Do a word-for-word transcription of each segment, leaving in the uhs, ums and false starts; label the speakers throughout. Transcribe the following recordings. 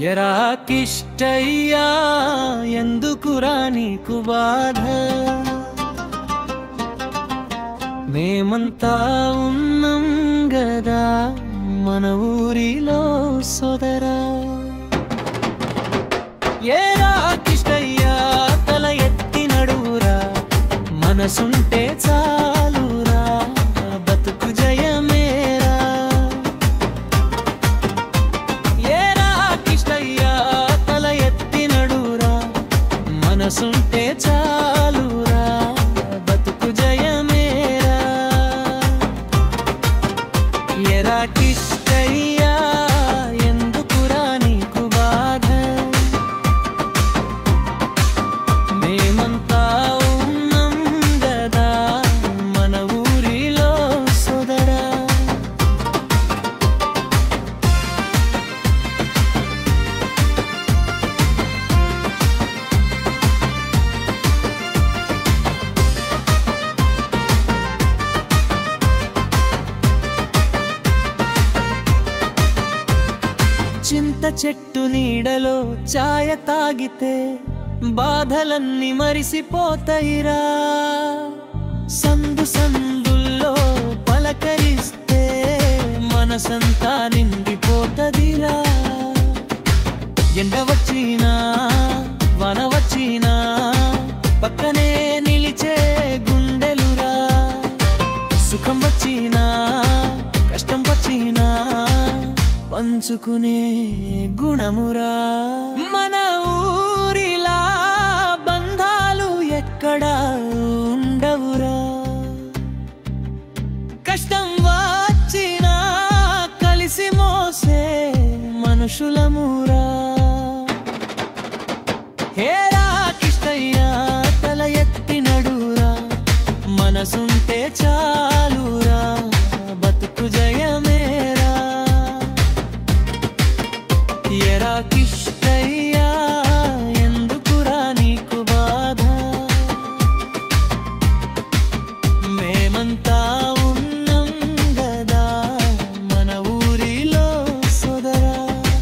Speaker 1: ఎరా కిష్టయ్యా ఎందుకురా నీకు బాధ? మేమంతా ఉన్నాం గదా మన ఊరిలో సోదరా. ఏరా కిష్టయ్యా తల ఎత్తి నడువురా, మనసుంటే చాలురా బతుకు జయమేరా. ఏరా కిష్టయ్యా తల ఎత్తి నడువురా, మనసుంటే చాలురా బతుకు జయమేరా. ఎరా కిష్టయ్యా ఎందుకురా నీకు బాధ? మేమంతా ఉన్నాం గదా మన ఊరిలో సోదరా. చింత చెట్టు నీడలో ఛాయ తాగితే బాధలన్నీ మరిసిపోతాయిరా. సందు సందుల్లో పలకరిస్తే మనసంతా నిండిపోతదిరా. ఎండ వచ్చినా వన వచ్చినా పక్కనే నిలిచే గుండెలురా. సుఖం వచ్చినా కష్టం వచ్చినా పంచుకునే గుణమురా. మన ఊరిలా బంధాలు ఎక్కడా ఉండవురా. కష్టం వచ్చినా కలిసి మోసే మనుషులమురా. హేరా కిష్టయ్యా తల ఎత్తి నడురా, మనసుంటే చాలురా బతుకు జయమేరా. ఎరా కిష్టయ్యా ఎందుకురా నీకు బాధ? మేమంతా ఉన్నాం గదా మన ఊరిలో సోదరా.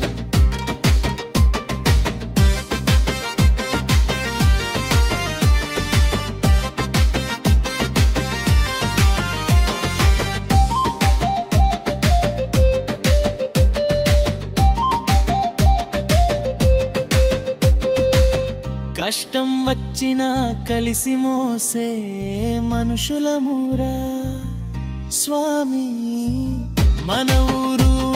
Speaker 1: కష్టం వచ్చినా కలిసి మోసే మనుషులమురా స్వామి. మన ఊరు